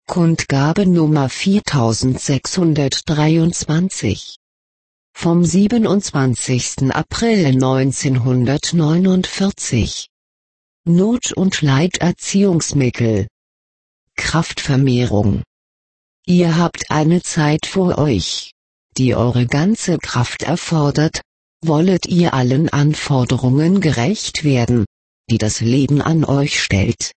Kundgabe Nummer 4623. Vom 27. April 1949. Not- und Leid-Erziehungsmittel. Kraftvermehrung. Ihr habt eine Zeit vor euch, die eure ganze Kraft erfordert, wollet ihr allen Anforderungen gerecht werden, die das Leben an euch stellt.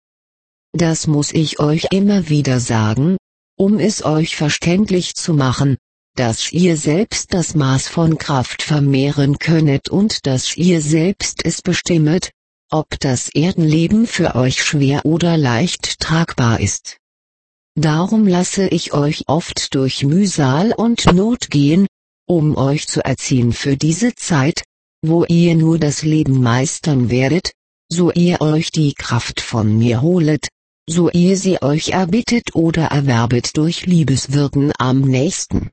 Das muss ich euch immer wieder sagen, um es euch verständlich zu machen, dass ihr selbst das Maß von Kraft vermehren könnet und dass ihr selbst es bestimmet, ob das Erdenleben für euch schwer oder leicht tragbar ist. Darum lasse ich euch oft durch Mühsal und Not gehen, um euch zu erziehen für diese Zeit, wo ihr nur das Leben meistern werdet, so ihr euch die Kraft von mir holet, so ihr sie euch erbittet oder erwerbet durch Liebeswirken am nächsten.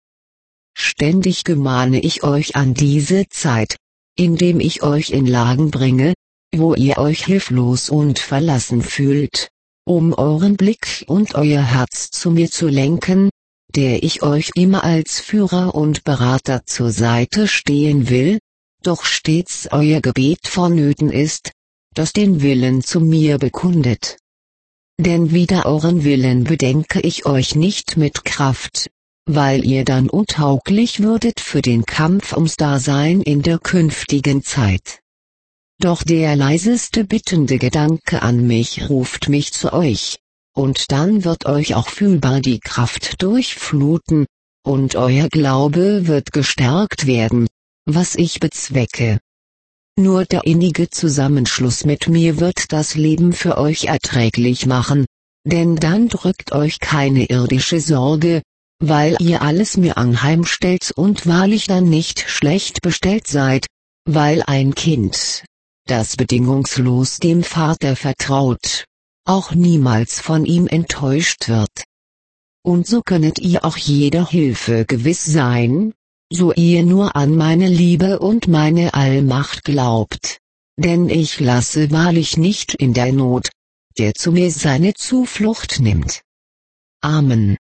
Ständig gemahne ich euch an diese Zeit, indem ich euch in Lagen bringe, wo ihr euch hilflos und verlassen fühlt, um euren Blick und euer Herz zu mir zu lenken, der ich euch immer als Führer und Berater zur Seite stehen will, doch stets euer Gebet vonnöten ist, das den Willen zu mir bekundet. Denn wider euren Willen bedenke ich euch nicht mit Kraft, weil ihr dann untauglich würdet für den Kampf ums Dasein in der künftigen Zeit. Doch der leiseste bittende Gedanke an mich ruft mich zu euch, und dann wird euch auch fühlbar die Kraft durchfluten, und euer Glaube wird gestärkt werden, was ich bezwecke. Nur der innige Zusammenschluss mit mir wird das Leben für euch erträglich machen, denn dann drückt euch keine irdische Sorge, weil ihr alles mir anheimstellt und wahrlich dann nicht schlecht bestellt seid, weil ein Kind, das bedingungslos dem Vater vertraut, auch niemals von ihm enttäuscht wird. Und so könnet ihr auch jeder Hilfe gewiss sein, so ihr nur an meine Liebe und meine Allmacht glaubt, denn ich lasse wahrlich nicht in der Not, der zu mir seine Zuflucht nimmt. Amen.